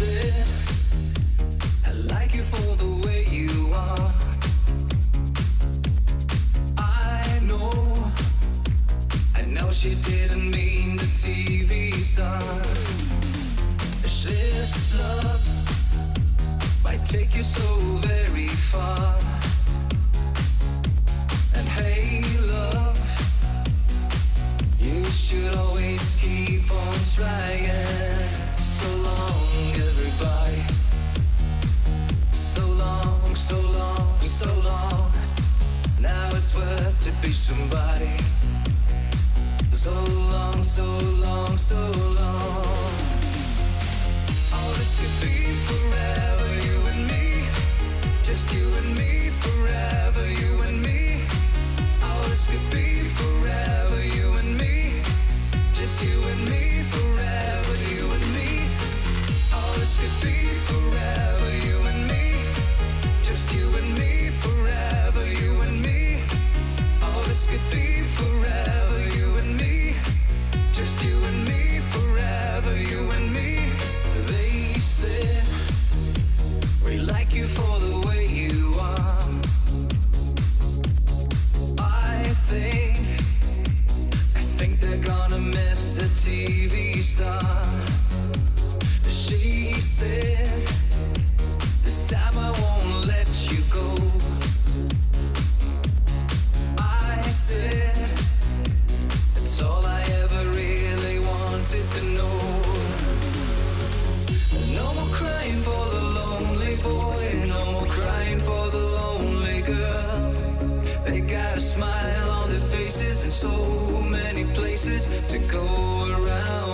said I like you for the way you are. I know she didn't mean the TV star. This love might take you so very far. And hey love, you should always keep on trying. So long everybody, so long, so long, so long. Now it's worth to be somebody. So long, so long, so long. Oh, this could be forever, you and me. Just you and me, forever, you and me. Oh, this could be forever, you and me. Just you and me, forever, you and me. Oh, this could be forever, you and me. Just you and me, forever, you and me. Oh, this could be forever, you and me. Just you and me, forever, you and me. They said we like you for the way you are. I think they're gonna miss the TV star. She said this time I won't let you go. I said it's all I ever really wanted to know. No more crying for the lonely boy, no more crying for the lonely girl. They got a smile on their faces and so many places to go around.